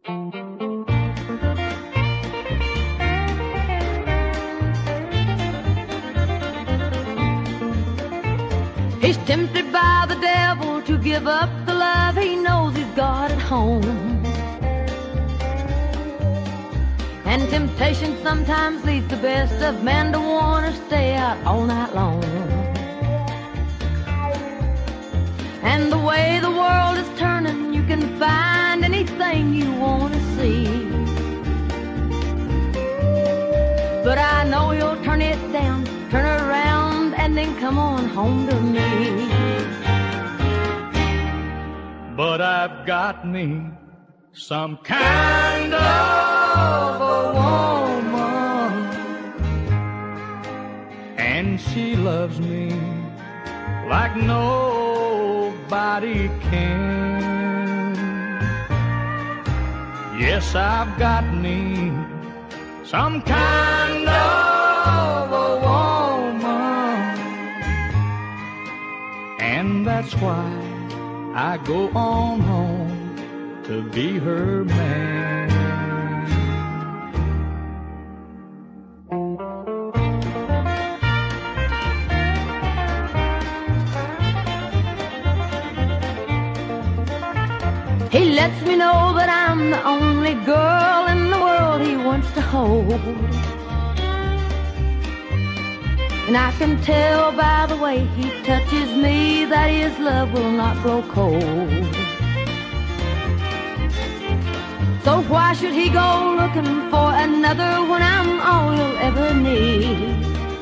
He's tempted by the devil to give up the love he knows he's got at home. And temptation sometimes leads the best of men to want to stay out all night long. And the way the world is turning, you can find anything you want to see. But I know you'll turn it down, turn around, and then come on home to me. But I've got me some kind of a woman, and she loves me like nobody can. Yes, I've got me some kind of a woman, and that's why I go on home to be her man. He lets me know that I'm the only girl in the world he wants to hold. And I can tell by the way he touches me that his love will not grow cold. So why should he go looking for another when I'm all he'll ever need?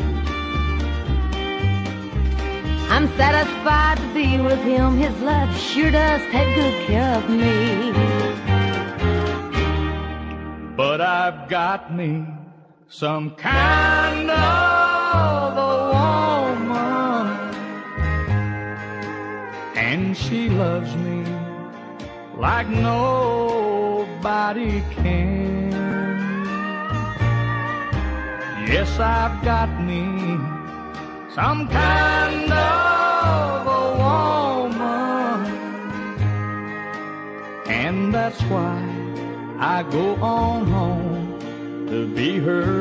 I'm satisfied to be with him. His love sure does take good care of me. But I've got me some kind of a woman, and she loves me like nobody can. Yes, I've got me some kind of a woman, and that's why I go on home to be her